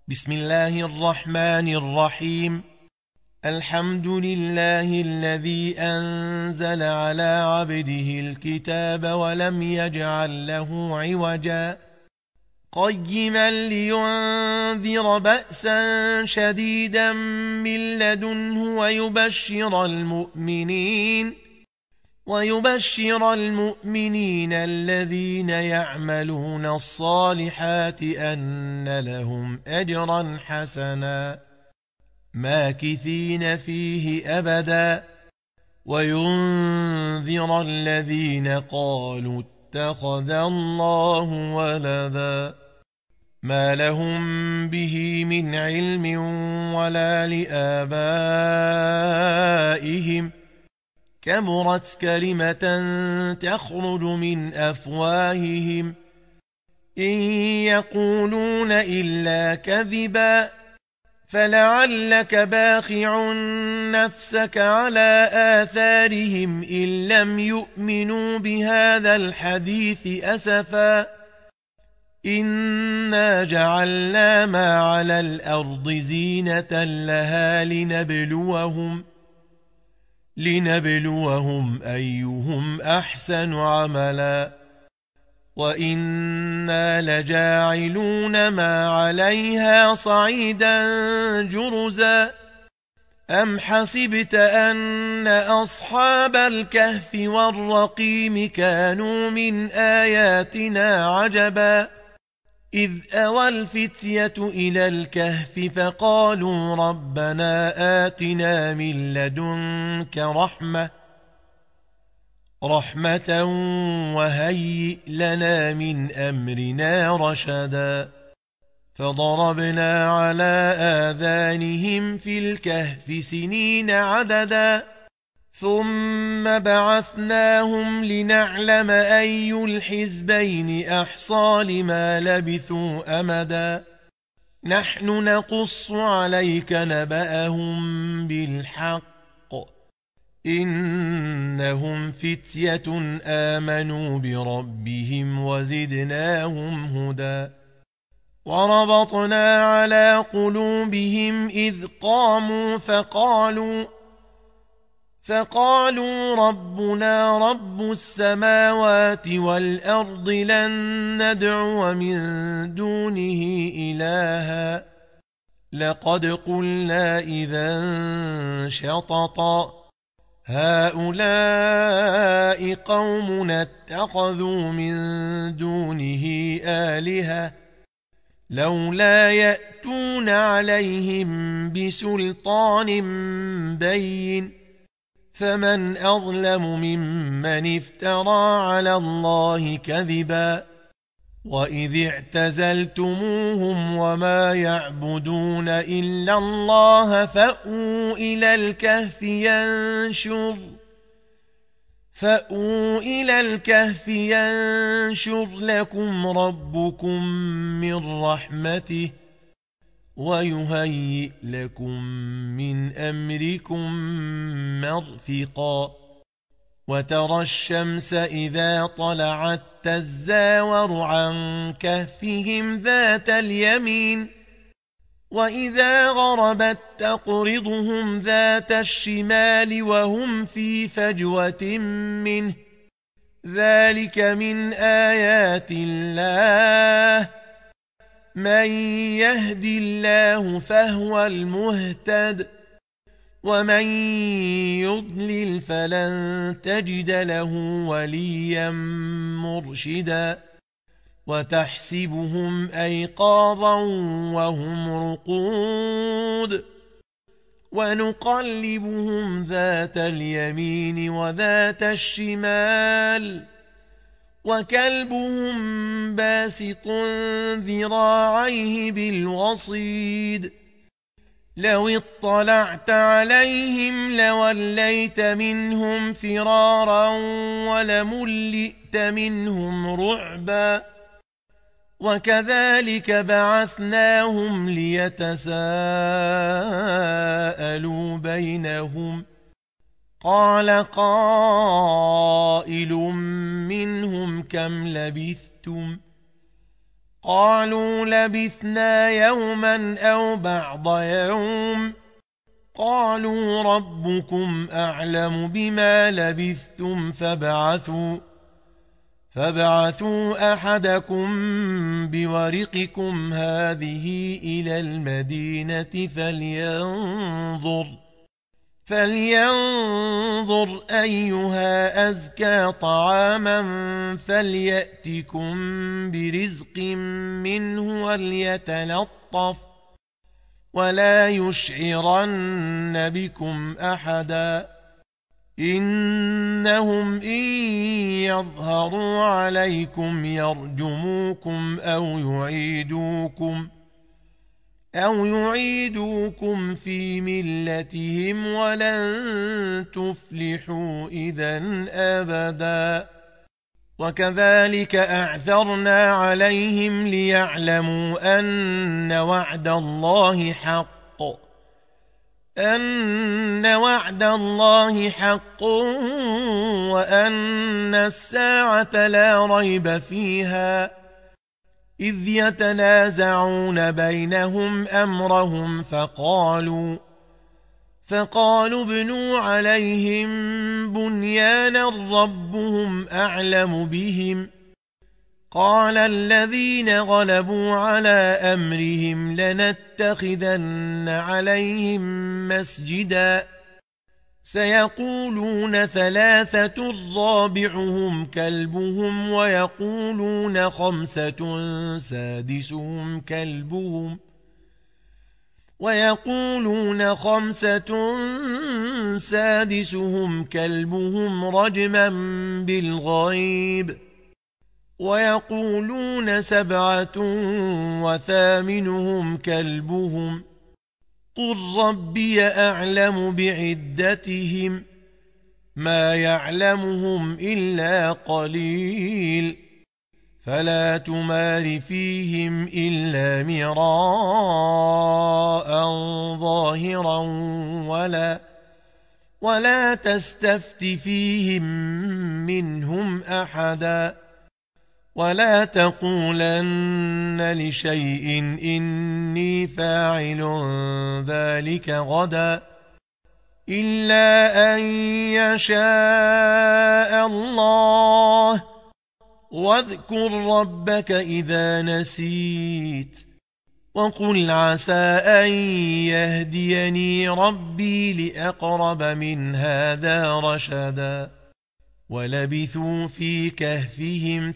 بسم الله الرحمن الرحيم. الحمد لله الذي أنزل على عبده الكتاب ولم يجعل له عوجا قيما لينذر بأسا شديدا من لدنه ويبشر المؤمنين الذين يعملون الصالحات أن لهم أجرا حسنا ماكثين فيه أبدا وينذر الذين قالوا اتخذ الله ولدا ما لهم به من علم ولا لآبائهم كبرت كلمة تخرج من أفواههم إن يقولون إلا كذبا فلعلك باخع نفسك على آثارهم إن لم يؤمنوا بهذا الحديث أسفا إنا جعلنا ما على الأرض زينة لها لنبلوهم أيهم أحسن عملا وإنا لجاعلون ما عليها صعيدا جرزا أم حسبت أن أصحاب الكهف والرقيم كانوا من آياتنا عجبا إذ أوى الفتية إلى الكهف فقالوا ربنا آتنا من لدنك رحمة وهيئ لنا من أمرنا رشدا فضربنا على آذانهم في الكهف سنين عددا ثم بعثناهم لنعلم أي الحزبين أحصى لما لبثوا أمدا نحن نقص عليك نبأهم بالحق إنهم فتية آمنوا بربهم وزدناهم هدى وربطنا على قلوبهم إذ قاموا فقالوا ربنا رب السماوات والأرض لن ندعو من دونه إلها لقد قلنا إذا شططا هؤلاء قومنا اتخذوا من دونه آلهة لولا يأتون عليهم بسلطان بين فمن أظلم ممن افترى على الله كذبا وإذ اعتزلتموهم وما يعبدون إلا الله فأووا إلى الكهف ينشر لكم ربكم من رحمته ويهيئ لكم من أمركم مرفقا وترى الشمس إذا طلعت تزاور عن كهفهم ذات اليمين وإذا غربت تقرضهم ذات الشمال وهم في فجوة منه ذلك من آيات الله من يهد الله فهو المهتد ومن يضلل فلن تجد له وليا مرشدا وتحسبهم أيقاظا وهم رقود ونقلبهم ذات اليمين وذات الشمال وكلبهم باسط ذراعيه بالوصيد لو اطلعت عليهم لوليت منهم فرارا ولملئت منهم رعبا وكذلك بعثناهم ليتساءلوا بينهم قال قائل منهم كم لبثتم قالوا لبثنا يوما أو بعض يوم قالوا ربكم أعلم بما لبثتم فابعثوا أحدكم بورقكم هذه إلى المدينة فلينظر أيها أزكى طعاما فليأتكم برزق منه وليتلطف ولا يشعرن بكم أحدا إنهم إن يظهروا عليكم يرجموكم أو يعيدوكم في ملتهم ولن تفلحوا إذا أبدا وكذلك أعثرنا عليهم ليعلموا أن وعد الله حق وأن الساعة لا ريب فيها إذ يتنازعون بينهم أمرهم فقالوا ابنوا عليهم بنيانا ربهم أعلم بهم قال الذين غلبوا على أمرهم لنتخذن عليهم مسجدا سيقولون 3 رابعهم كلبهم ويقولون 5 سادسهم كلبهم رجما بالغيب ويقولون 7 وثامنهم كلبهم قل ربي أعلم بعدتهم ما يعلمهم إلا قليل فلا تمار فيهم إلا مراء ظاهرا ولا تستفت فيهم منهم أحدا ولا تقولن لشيء إني فاعل ذلك غدا إلا أن يشاء الله واذكر ربك إذا نسيت وقل عسى أن يهديني ربي لأقرب من هذا رشدا ولبثوا في كهفهم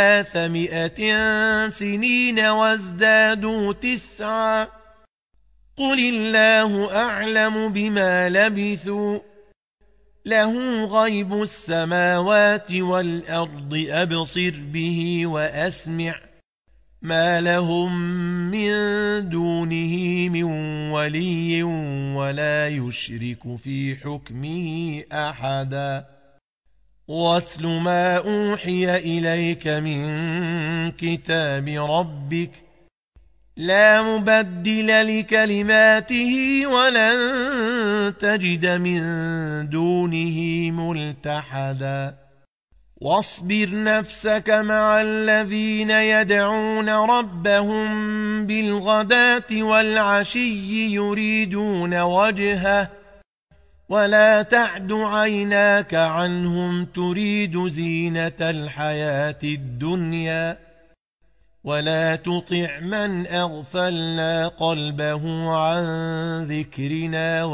300 سنين وازدادوا 9 قل الله أعلم بما لبثوا له غيب السماوات والأرض أبصر به وأسمع ما لهم من دونه من ولي ولا يشرك في حكمه أحدا واتل ما أوحي إليك من كتاب ربك لا مبدل لكلماته ولن تجد من دونه ملتحدا واصبر نفسك مع الذين يدعون ربهم بالغداة والعشي يريدون وجهه ولا تعد عيناك عنهم تريد زينة الحياة الدنيا ولا تطع من أغفلنا قلبه عن ذكرنا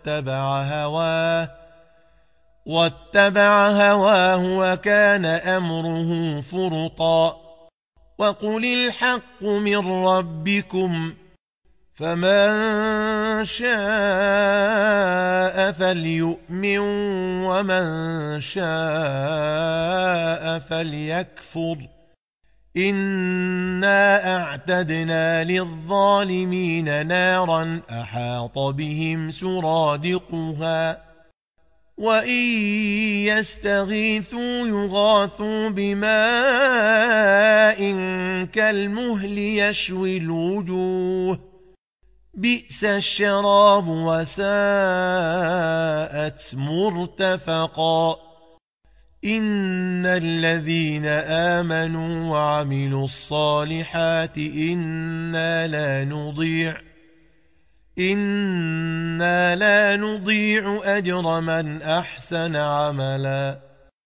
واتبع هواه وكان أمره فرطا وقل الحق من ربكم فمن شاء فليؤمن ومن شاء فليكفر إنا أعتدنا للظالمين نارا أحاط بهم سرادقها وإن يستغيثوا يغاثوا بماء كالمهل يشوي الوجوه بئس الشراب وساءت مرتفقا إن الذين آمنوا وعملوا الصالحات إنا لا نضيع أجر من أحسن عملا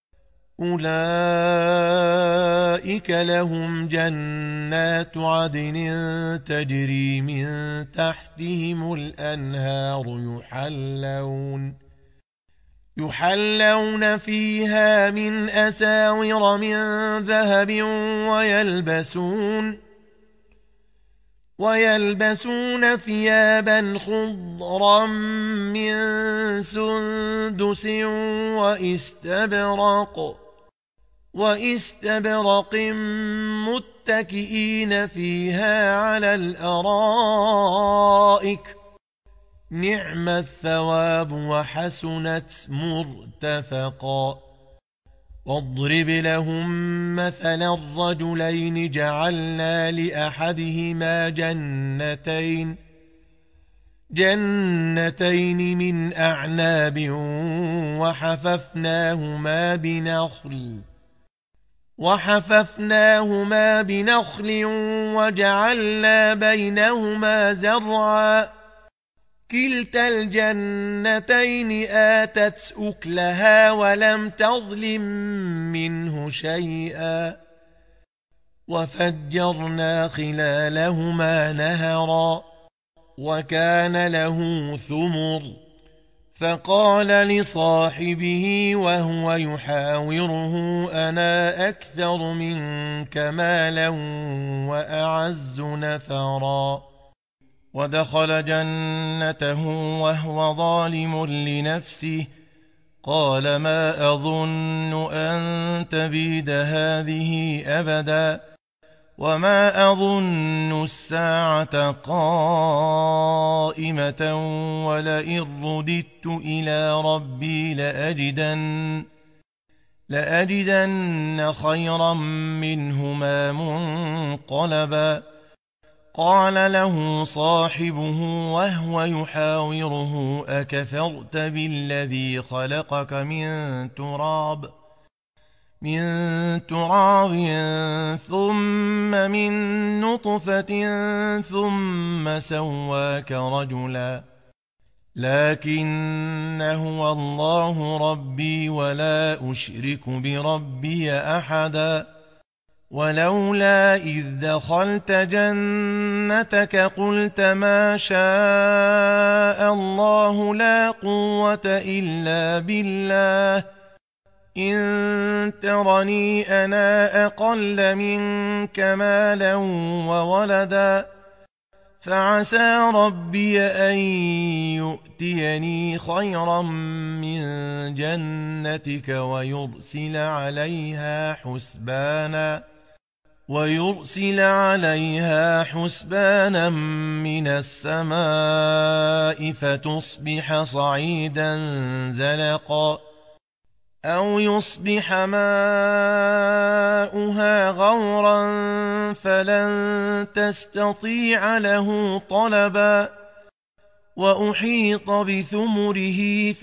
أولئك لهم جنات عدن تجري من تحتهم الأنهار يحلون فيها من أساور من ذهب ويلبسون ثيابا خضرا من سندس واستبرق متكئين فيها على الأرائك نعم الثواب وحسنت مرتفقا واضرب لهم مثلا الرجلين جعلنا لأحدهما جنتين من أعناب وحففناهما بنخل وجعلنا بينهما زرعا كلتا الجنتين آتت أكلها ولم تظلم منه شيئا وفجرنا خلالهما نهرا وكان له ثمر فقال لصاحبه وهو يحاوره أنا أكثر منك مالا وأعز نفرا ودخل جنته وهو ظالم لنفسه قال ما أظن أن تبيد هذه أبدا وما أظن الساعة قائمة ولئن رددت إلى ربي لأجدن خيرا منهما منقلبا قال له صاحبه وهو يحاوره أكفرت بالذي خلقك من تراب ثم من نطفة ثم سواك رجلا لكن هو الله ربي ولا أشرك بربي أحدا ولولا إذ دخلت جنتك قلت ما شاء الله لا قوة إلا بالله إن ترني أنا أقل منك مالا وولدا فعسى ربي أن يؤتيني خيرا من جنتك ويرسل عليها حسبانا من السماء فتصبح صعيدا زلقا أو يصبح ماؤها غورا فلن تستطيع له طلبا وأحيط بثمره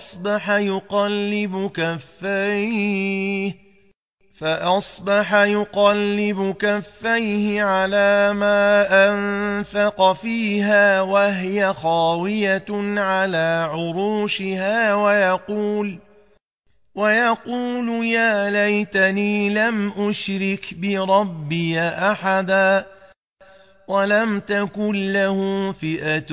فأصبح يقلب كفيه على ما أنفق فيها وهي خاوية على عروشها ويقول يا ليتني لم أشرك بربي أحدا ولم تكن له فئة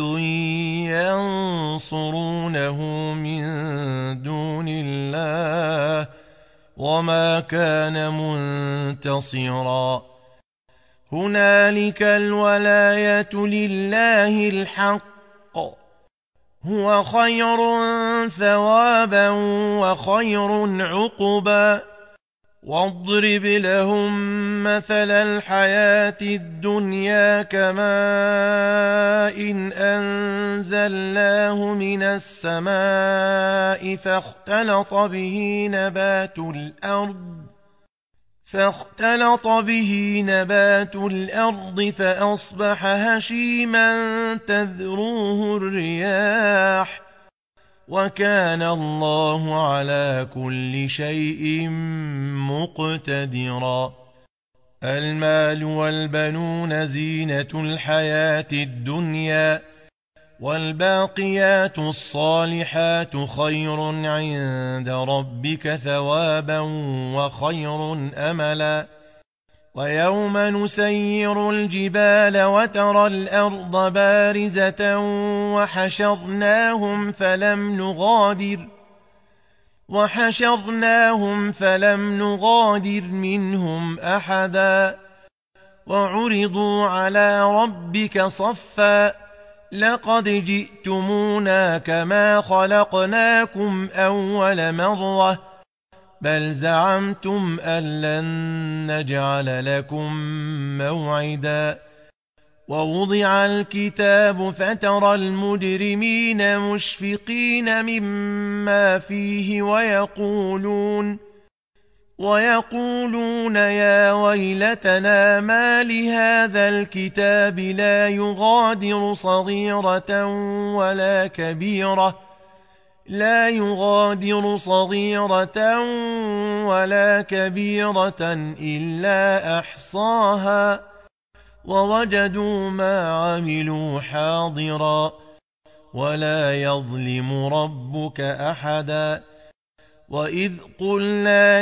ينصرونه من دون الله وما كان منتصرا هنالك الولاية لله الحق هو خير ثوابا وخير عقبا واضرب لهم مثل الحياة الدنيا كماء إن أنزلناه من السماء فاختلط به نبات الأرض فأصبح هشيما تذروه الرياح وكان الله على كل شيء مقتدرا. المال والبنون زينة الحياة الدنيا، والباقيات الصالحات خير عند ربك ثوابا وخير أملا. ويوم نسير الجبال وترى الأرض بارزة وحشرناهم فلم نغادر منهم أحدا. وعرضوا على ربك صفا لقد جئتمونا كما خلقناكم أول مرة بل زعمتم أن لن نجعل لكم موعدا. ووضع الكتاب فترى المجرمين مشفقين مما فيه ويقولون يا ويلتنا ما لهذا الكتاب لا يغادر صغيرة ولا كبيرة إلا أحصاها ووجدوا ما عملوا حاضرا ولا يظلم ربك أحدا. وإذ قلنا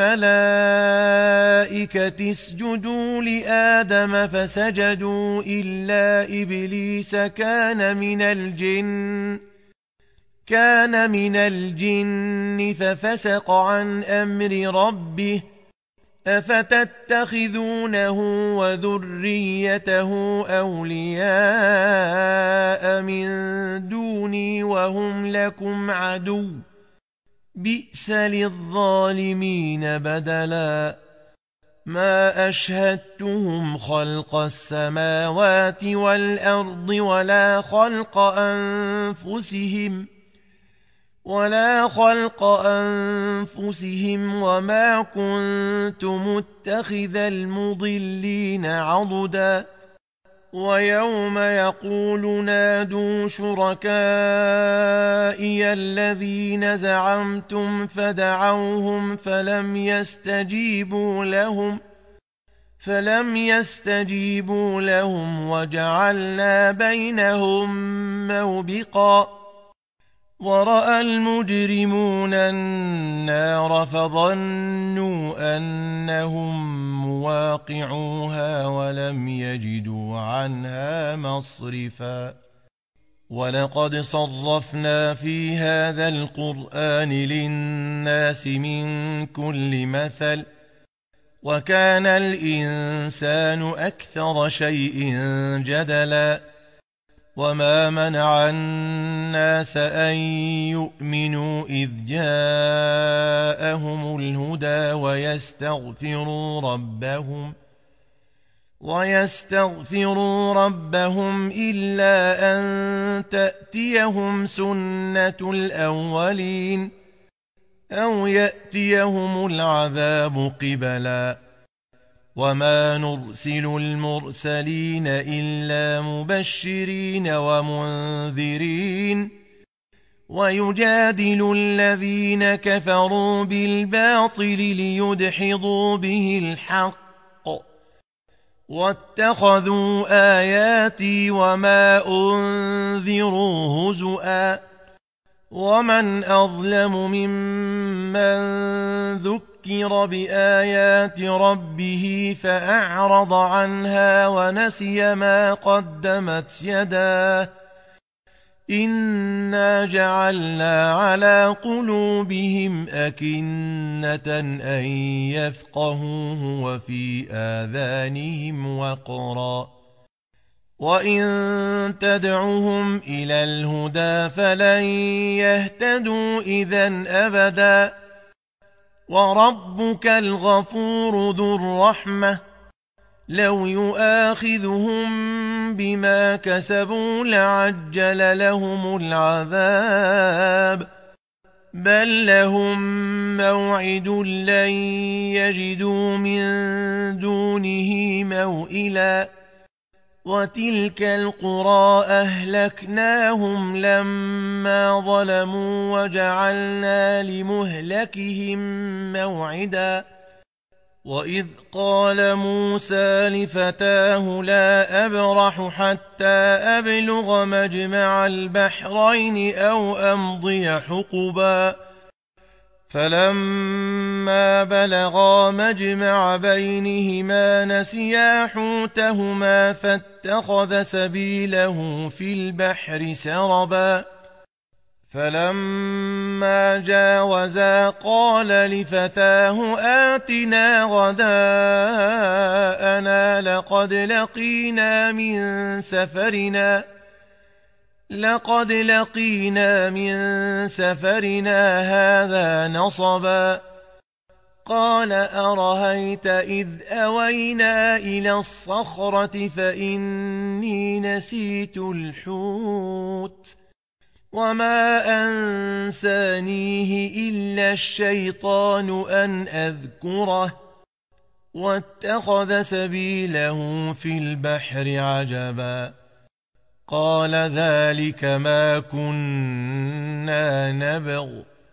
للملائكة اسجدوا لآدم فسجدوا إلا إبليس كان من الجن ففسق عن أمر ربه أفتتخذونه وذريته أولياء من دوني وهم لكم عدو بئس للظالمين بدلا. ما أشهدتهم خلق السماوات والأرض ولا خلق أنفسهم وما كنت متخذ المضلين عضدا. ويوم يقول نادوا شركائي الذين زعمتم فدعوهم فلم يستجيبوا لهم وجعلنا بينهم موبقا. ورأى المجرمون النار فظنوا أنهم مواقعوها ولم يجدوا عنها مصرفا. ولقد صرفنا في هذا القرآن للناس من كل مثل وكان الإنسان أكثر شيء جدلا. وما منع الناس أن يؤمنوا إذ جاءهم الهدى ويستغفروا ربهم إلا أن تأتيهم سنة الأولين أو يأتيهم العذاب قبلا. وما نرسل المرسلين إلا مبشرين ومنذرين ويجادل الذين كفروا بالباطل ليدحضوا به الحق واتخذوا آياتي وما أنذروا هزؤا. ومن أظلم ممن ذكر بآيات ربه فأعرض عنها ونسي ما قدمت يداه إنا جعلنا على قلوبهم أكنة أن يفقهوه وفي آذانهم وقرا وإن تدعهم إلى الهدى فلن يهتدوا إذن أبدا. وربك الغفور ذو الرحمة لو يؤاخذهم بما كسبوا لعجل لهم العذاب بل لهم موعد لن يجدوا من دونه موئلا. وتلك القرى أهلكناهم لما ظلموا وجعلنا لمهلكهم موعدا وإذ قال موسى لفتاه لا أبرح حتى أبلغ مجمع البحرين أو أمضي حقبا فلما بلغا مجمع بينهما نسيا حوتهما فاتخذ سبيله في البحر سربا فلما جاوزا قال لفتاه آتنا غداءنا لقد لقينا من سفرنا هذا نصبا قال أرهيت إذ أوينا إلى الصخرة فإني نسيت الحوت وما أنسانيه إلا الشيطان أن أذكره واتخذ سبيله في البحر عجبا قال ذلك ما كنا نبغ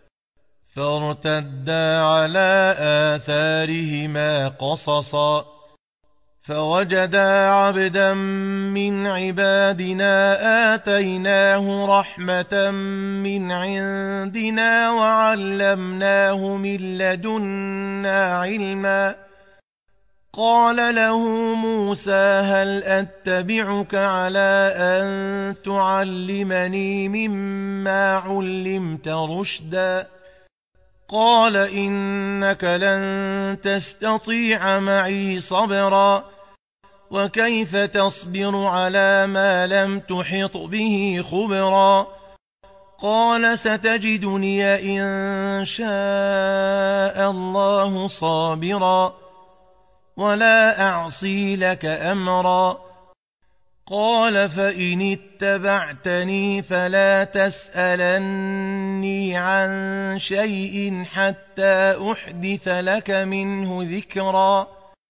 فارتدا على آثارهما قصصا فوجدا عبدا من عبادنا آتيناه رحمة من عندنا وعلمناه من لدنا علما قال له موسى هل أتبعك على أن تعلمني مما علمت رشدا قال إنك لن تستطيع معي صبرا وكيف تصبر على ما لم تحط به خبرا قال ستجدني إن شاء الله صابرا ولا أعصي لك أمرا قال فإن اتبعتني فلا تسألني عن شيء حتى أحدث لك منه ذكرا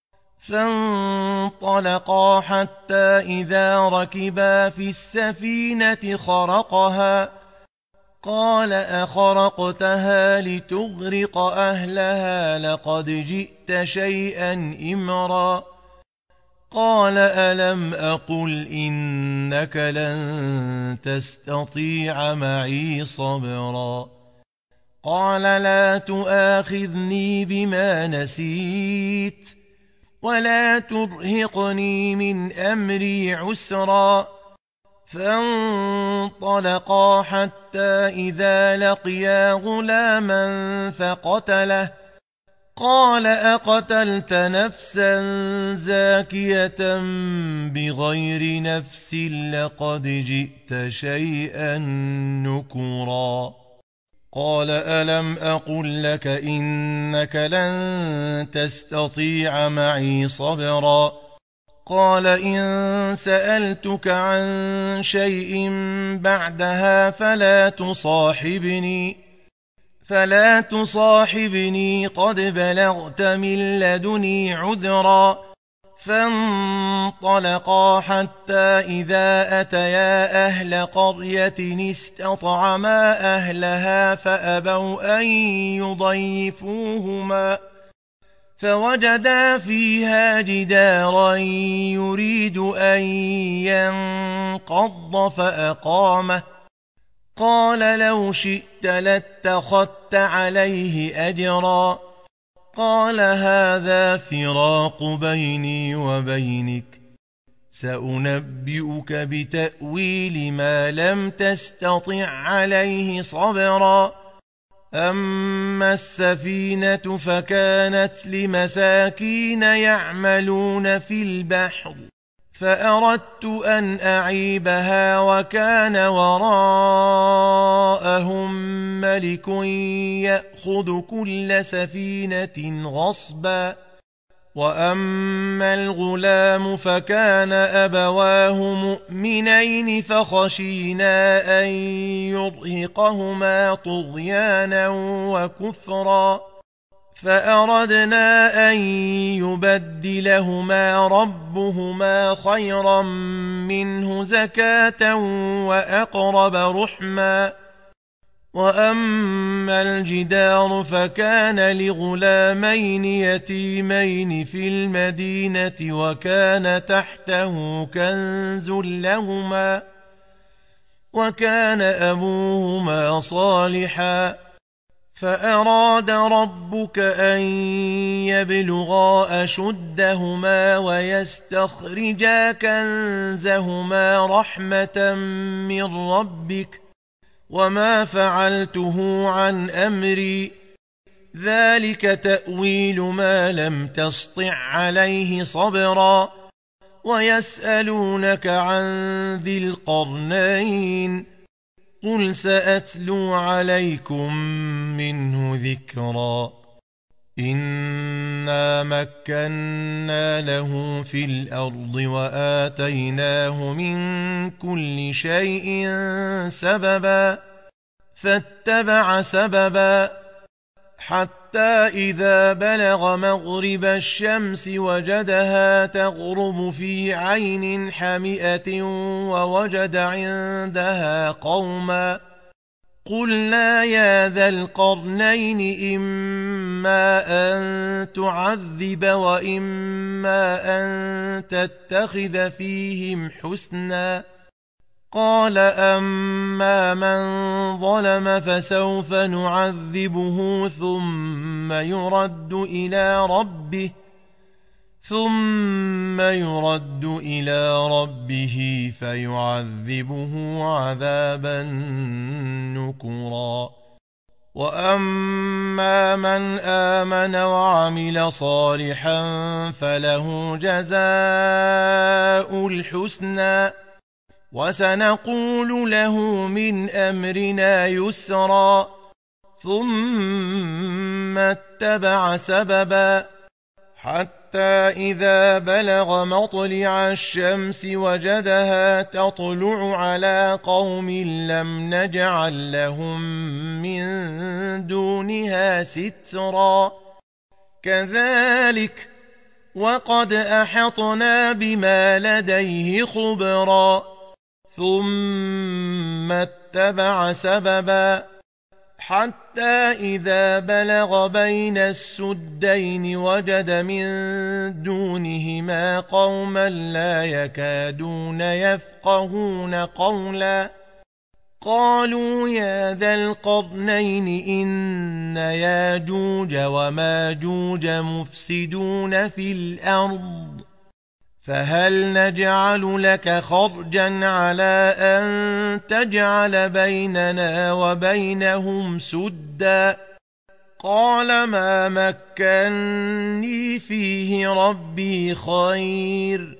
فانطلقا حتى إذا ركبا في السفينة خرقها قال أخرقتها لتغرق أهلها لقد جئت شيئا إمرا قال ألم أقل إنك لن تستطيع معي صبرا قال لا تؤاخذني بما نسيت ولا ترهقني من أمري عسرا فانطلقا حتى إذا لقيا غلاما فقتله قال أقتلت نفسا زاكية بغير نفس لقد جئت شيئا نكرا قال ألم أقل لك إنك لن تستطيع معي صبرا قال إن سألتك عن شيء بعدها فلا تصاحبني قد بلغت من لدني عذرا فانطلقا حتى إذا أتيا أهل قرية استطعما أهلها فأبوا أن يضيفوهما فوجدا فيها جدارا يريد أن ينقض فأقامه قال لو شئت لاتخذت عليه أجرا قال هذا فراق بيني وبينك سأنبئك بتأويل ما لم تستطع عليه صبرا أما السفينة فكانت لمساكين يعملون في البحر فأردت أن أعيبها وكان وراءهم ملك يأخذ كل سفينة غصبا وأما الغلام فكان أبواه مؤمنين فخشينا أن يرهقهما طغيانا وكفرا فأردنا أن يبدلهما ربهما خيرا منه زكاة وأقرب رحما. وأما الجدار فكان لغلامين يتيمين في المدينة وكان تحته كنز لهما وكان أبوهما صالحا فأراد ربك أن يبلغا أشدهما ويستخرجا كنزهما رحمة من ربك وما فعلته عن أمري ذلك تأويل ما لم تسطع عليه صبرا. ويسألونك عن ذي القرنين قل سأتلو عليكم منه ذكرا. إنا مكنا له في الأرض وآتيناه من كل شيء سببا فاتبع سببا حتى إذا بلغ مغرب الشمس وجدها تغرب في عين حمئة ووجد عندها قوما قلنا يا ذا القرنين إما أن تعذب وإما أن تتخذ فيهم حسنا. قال أما من ظلم فسوف نعذبه ثم يرد إلى ربه فيعذبه عذابا نكرا. وأما من آمن وعمل صالحا فله جزاء الحسنى وسنقول له من أمرنا يسرا. ثم اتبع سببا حتى إذا بلغ مطلع الشمس وجدها تطلع على قوم لم نجعل لهم من دونها سترا. كذلك وقد أحطنا بما لديه خبرا. ثم اتبع سببا حتى إذا بلغ بين السدين وجد من دونهما قوما لا يكادون يفقهون قولا قالوا يا ذا القرنين إن ياجوج وماجوج مفسدون في الأرض فهل نجعل لك خرجا على أن تجعل بيننا وبينهم سدا. قال ما مكني فيه ربي خير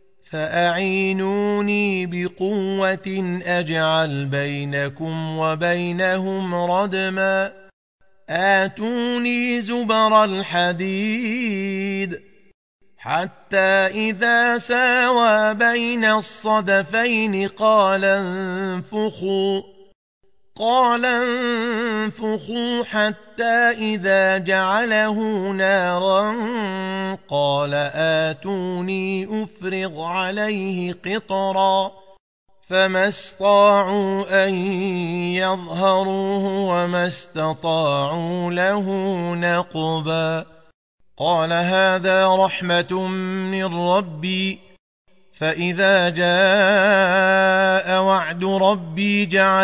فأعينوني بقوة أجعل بينكم وبينهم ردما. آتوني زبر الحديد حتى إذا ساوى بين الصدفين قال انفخوا حتى إذا جعله نارا قال آتوني أفرغ عليه قطرا. فما استطاعوا أن يظهروه وما استطاعوا له نقبا. قال هذا رحمة من ربي فإذا جاء وعد ربي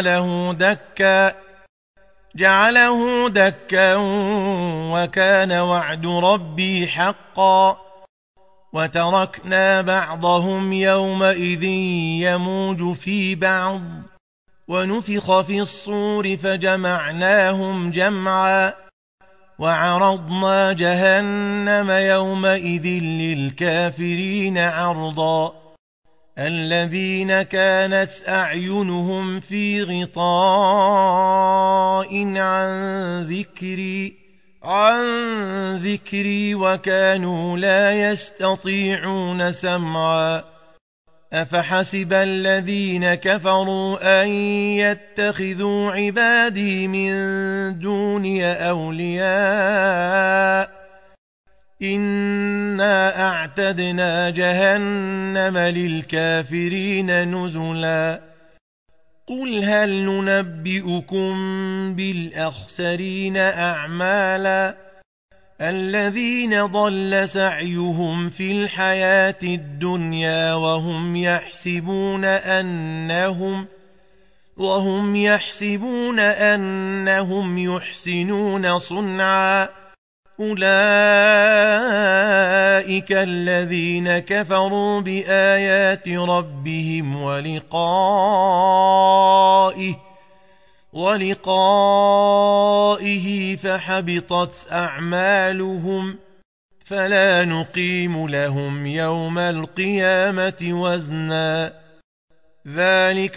جعله دكا وكان وعد ربي حقا. وتركنا بعضهم يومئذ يموج في بعض ونفخ في الصور فجمعناهم جمعا. وعرضنا جهنم يومئذ للكافرين عرضا. الذين كانت أعينهم في غطاء عن ذكري وكانوا لا يستطيعون سمعا. أفحسب الذين كفروا أن يتخذوا عبادي من دوني أولياء إنا أعتدنا جهنم للكافرين نزلا قل هل ننبئكم بالأخسرين أعمالا الذين ضل سعيهم في الحياة الدنيا وهم يحسبون أنهم يحسنون صنعا أولئك الذين كفروا بآيات ربهم ولقائه فحبطت أعمالهم فلا نقيم لهم يوم القيامة وزنا ذلك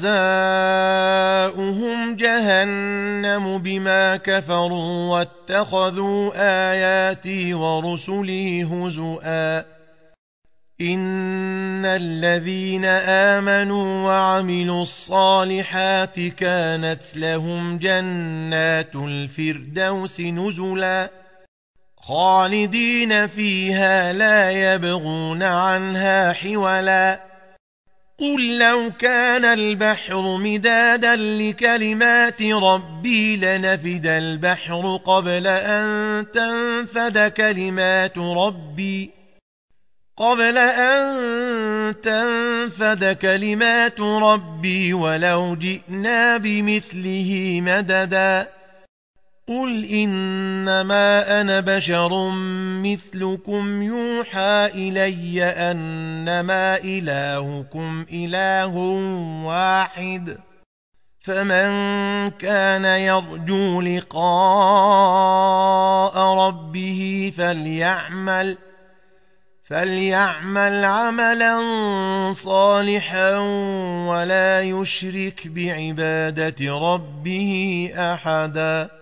جزاؤهم جهنم بما كفروا واتخذوا آياتي ورسلي هزؤا إن الذين آمنوا وعملوا الصالحات كانت لهم جنات الفردوس نزلا خالدين فيها لا يبغون عنها حولا قل لو كان البحر مدادا لكلمات ربي لنفد البحر قبل أن تنفد كلمات ربي ولو جئنا بمثله مددا قل إنما أنا بشر مثلكم يوحى إلي أنما إلهكم إله واحد فمن كان يرجو لقاء ربه فليعمل عملا صالحا ولا يشرك بعبادة ربه أحدا